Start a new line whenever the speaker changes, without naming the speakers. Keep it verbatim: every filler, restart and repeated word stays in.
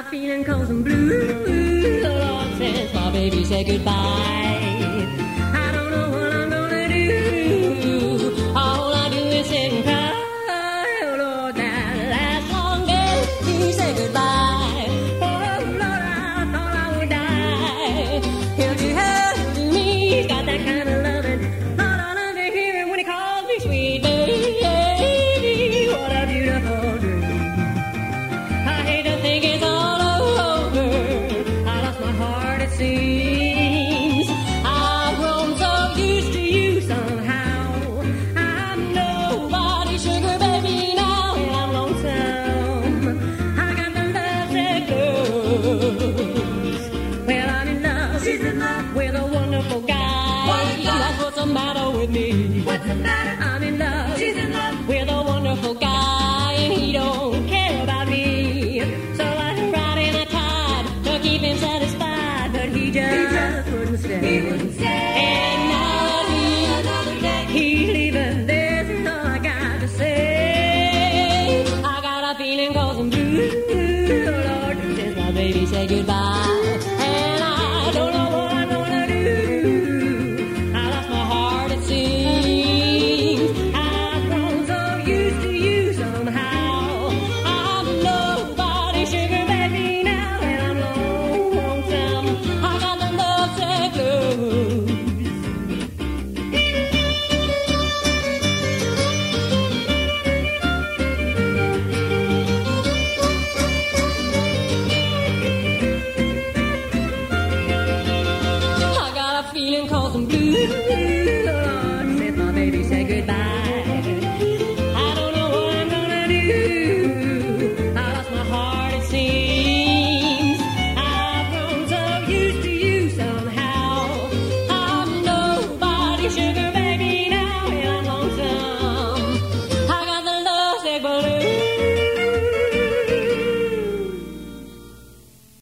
feeling cold and blue, Lord, since my baby said goodbye. I don't know what I'm gonna do. All I do is sit and cry. Oh, Lord, that last long day he said goodbye. Oh, Lord, I thought I would die. He'll do her, he'll do me. He's got that kind of loving. Lord, I love to hear him when he calls me sweet baby. What a beautiful dream. I hate to think it's all over. I lost my heart, it seems. I've grown so used to you somehow. I'm nobody's sugar baby now, and I'm lonesome. I got the love that glows. Well, I'm in love. She's in love with a wonderful guy. What That's what's the matter with me.
What's the matter?
I'm in love.
She's in love
with a wonderful guy, and he don't care about me. So I tried and I tried to keep him satisfied, but he just,
He just
wouldn't stay.
He wouldn't stay.
And now that
Another day.
he, he's leaving, this is all I got to say. I got a feeling cold and blue, Lord, since my baby said goodbye. And I don't know what I'm gonna do. I lost my heart, it seems. I've grown so used to you somehow. I'm nobody's sugar baby now, and I'm lonesome. I got the love that glows. I got a feeling cold and blue, Lord, since my baby said goodbye. I don't know what I'm gonna do. I lost my heart, it seems. I've grown so used to you somehow. I'm nobody's sugar